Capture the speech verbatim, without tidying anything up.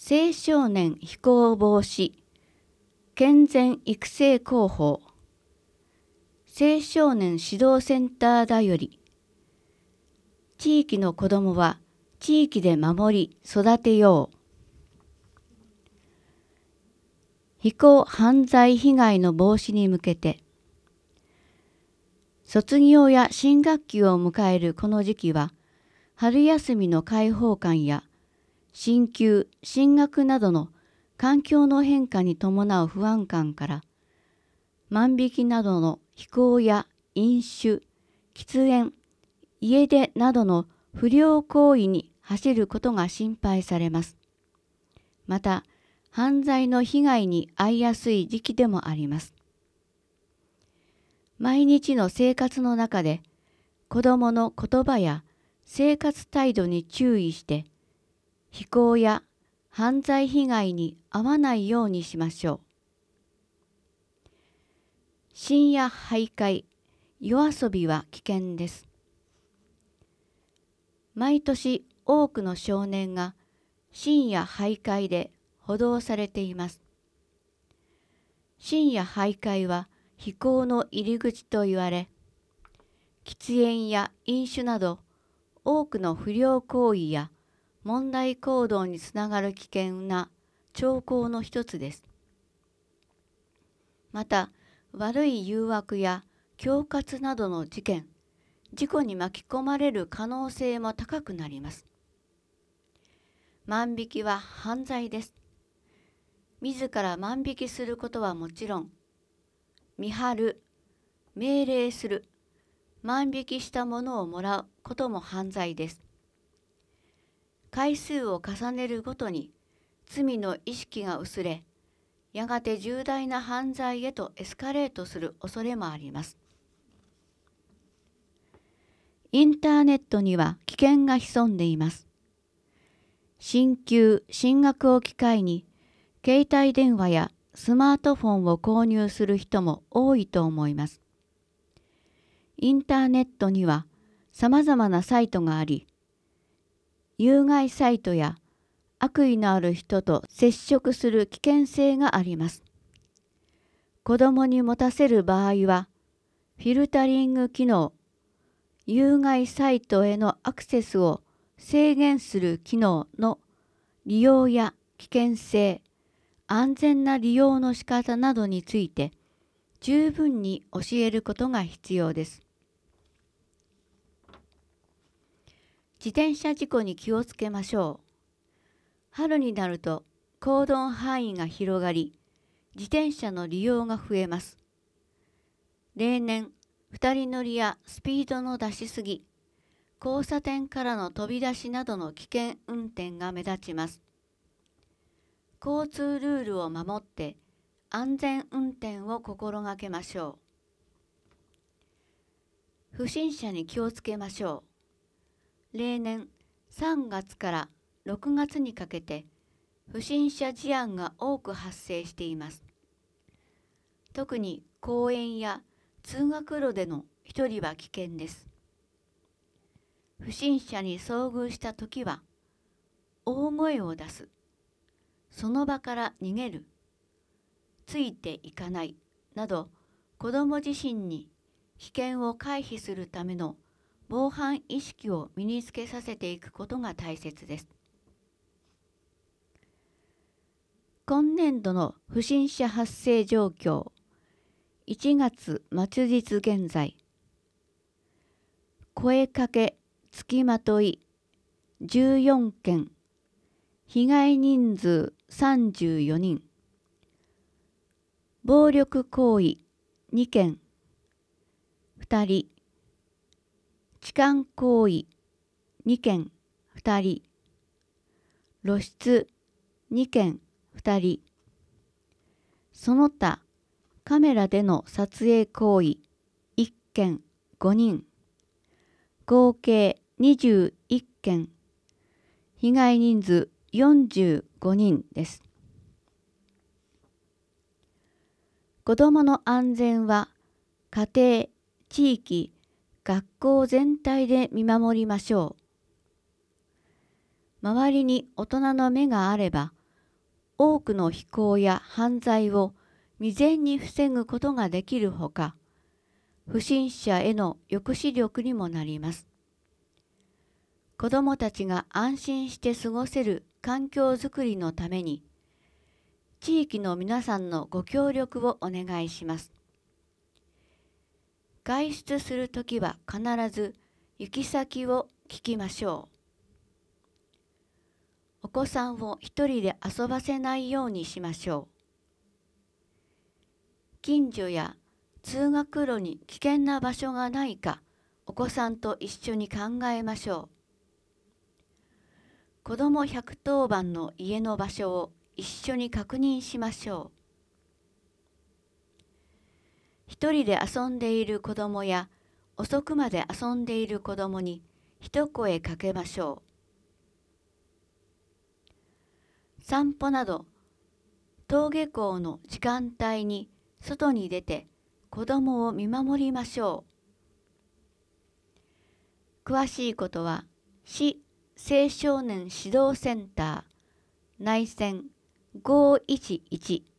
青少年非行防止健全育成広報青少年指導センターだより、地域の子どもは地域で守り育てよう。非行犯罪被害の防止に向けて、卒業や新学期を迎えるこの時期は、春休みの開放感や進級・進学などの環境の変化に伴う不安感から、万引きなどの非行や飲酒、喫煙、家出などの不良行為に走ることが心配されます。また、犯罪の被害に遭いやすい時期でもあります。毎日の生活の中で、子どもの言葉や生活態度に注意して、非行や犯罪被害に遭わないようにしましょう。深夜徘徊、夜遊びは危険です。毎年多くの少年が深夜徘徊で補導されています。深夜徘徊は非行の入り口と言われ、喫煙や飲酒など多くの不良行為や問題行動につながる危険な兆候の一つです。また、悪い誘惑や恐喝などの事件、事故に巻き込まれる可能性も高くなります。万引きは犯罪です。自ら万引きすることはもちろん、見張る、命令する、万引きしたものをもらうことも犯罪です。回数を重ねるごとに罪の意識が薄れ、やがて重大な犯罪へとエスカレートする恐れもあります。インターネットには危険が潜んでいます。進級・進学を機会に、携帯電話やスマートフォンを購入する人も多いと思います。インターネットにはさまざまなサイトがあり、有害サイトや悪意のある人と接触する危険性があります。子どもに持たせる場合は、フィルタリング機能、有害サイトへのアクセスを制限する機能の利用や危険性、安全な利用の仕方などについて十分に教えることが必要です。自転車事故に気をつけましょう。春になると行動範囲が広がり、自転車の利用が増えます。例年、二人乗りやスピードの出しすぎ、交差点からの飛び出しなどの危険運転が目立ちます。交通ルールを守って安全運転を心がけましょう。不審者に気をつけましょう。例年さんがつからろくがつにかけて不審者事案が多く発生しています。特に公園や通学路での一人は危険です。不審者に遭遇したときは、大声を出す、その場から逃げる、ついていかないなど、子ども自身に危険を回避するための防犯意識を身につけさせていくことが大切です。今年度の不審者発生状況、いちがつ末日現在、声かけ、つきまといじゅうよんけん、被害人数さんじゅうよにん、暴力行為にけん、ふたり、痴漢行為にけん、ふたり、露出にけん、ふたり、その他カメラでの撮影行為いっけん、ごにん、合計にじゅういっけん、被害人数よんじゅうごにんです。子どもの安全は家庭、地域、学校全体で見守りましょう。周りに大人の目があれば多くの非行や犯罪を未然に防ぐことができるほか、不審者への抑止力にもなります。子どもたちが安心して過ごせる環境づくりのために、地域の皆さんのご協力をお願いします。外出するときは必ず行き先を聞きましょう。お子さんを一人で遊ばせないようにしましょう。近所や通学路に危険な場所がないか、お子さんと一緒に考えましょう。子どもひゃくとおばんの家の場所を一緒に確認しましょう。一人で遊んでいる子どもや遅くまで遊んでいる子どもに一声かけましょう。散歩など登下校の時間帯に外に出て子どもを見守りましょう。詳しいことは市青少年指導センター内線ごーいちいち